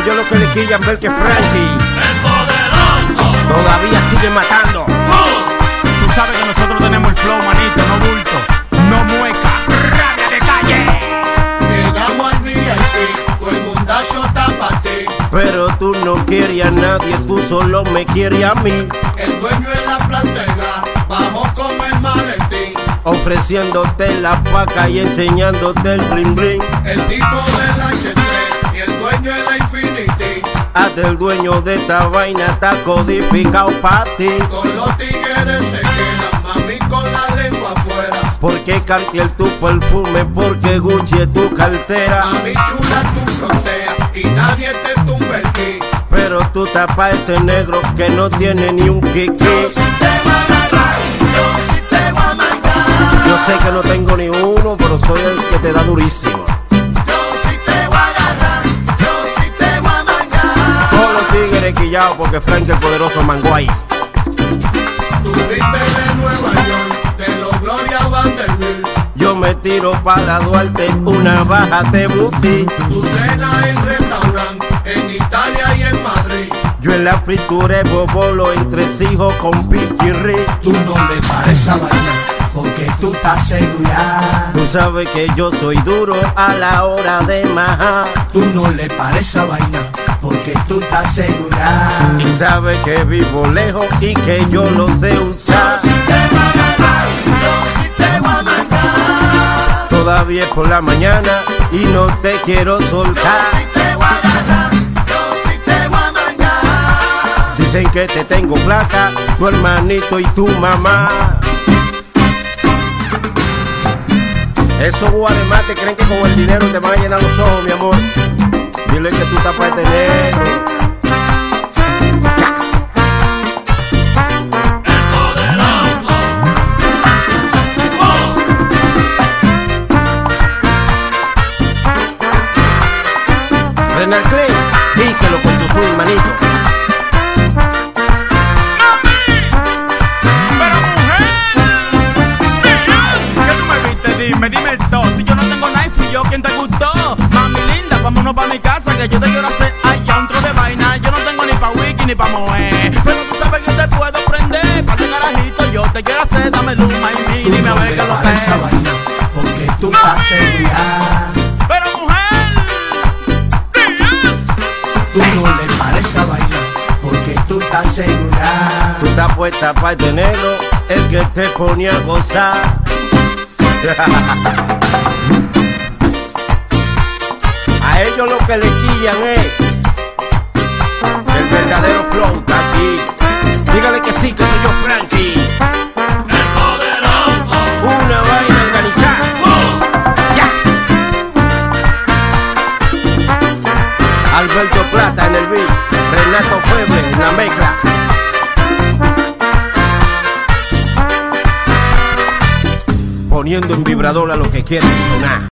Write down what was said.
ellos lo que le quillan ver que Frankie, el poderoso, todavía sigue matando. Tú sabes que nosotros tenemos el flow, manito, no bulto, no mueca, rabia de calle. Llegamos al VIP, todo el mundazo está para ti. Pero tú no quieres a nadie, tú solo me quieres a mí. El dueño de la plantega bajó con el maletín. Ofreciéndote la paca y enseñándote el bling bling. El tipo del H3 y el dueño de la Infinity. Hasta el dueño de esta vaina está codificado pa' ti. Con los tigres se quedan, mami con la lengua afuera. Porque Cartier tu perfume, porque Gucci es tu cartera. Mami chula tu frontea y nadie te tumba el ki. Pero tú tapas este negro que no tiene ni un kiki. Yo sí te voy a agarrar, yo sí te voy a mangar. Yo sé que no tengo ni uno, pero soy el que te da durísimo. Yo sí te voy a agarrar, yo sí te voy a mangar. Todos los tigres quillados porque Frank el poderoso mangó ahí. Tú viste de Nueva York, de los Gloria Vanderbilt. Yo me tiro para Duarte, una baja de booty. Tu cena en restaurante, en Italia y en Madrid. Yo en la fritura de bobolo entre hijos con pichirri. Tú no le pares a vaina, porque tú estás segura. Tú sabes que yo soy duro a la hora de majar. Tú no le pares a vaina, porque tú estás segura. Y sabes que vivo lejos y que yo lo sé Yo usar. sí te voy a agarrar, yo sí te voy a mangar. Todavía es por la mañana y no te quiero Yo soltar. sí te voy a agarrar, yo sí te voy a mangar. Dicen que te tengo placa, tu hermanito y tu mamá. Esos guaremates creen que con el dinero te van a llenar los ojos, mi amor. Dile que tú estás para tener. el poderoso. Renal Clean, díselo con tu swing, manito. Pero mujer, ¿qué tú me viste? Dime todo. Si yo no tengo nada, fui yo quien te gustó. Mami linda, vámonos pa' mi casa, que yo te quiero hacer allá un tro de vaina. Yo no tengo ni pa' wiki ni pa' mover, pero tú sabes que te puedo prender. Pa' el garajito, yo te quiero hacer, dame luz, mami, Tú dime a no ver le qué lo pares a que. vaina, porque tú estás segura. Pero mujer, Tú no le pares a vaina, porque tú estás segura. Tú estás puesta para este negro, el que te pone a gozar. A ellos lo que le quillan es el verdadero flow está aquí. Dígale que sí, que soy yo, Frankie. El poderoso, Una vaina organizada. Ya. Alberto Plata en el beat, Renato Febre en la mezcla. Poniendo en vibrador a lo que quieren sonar.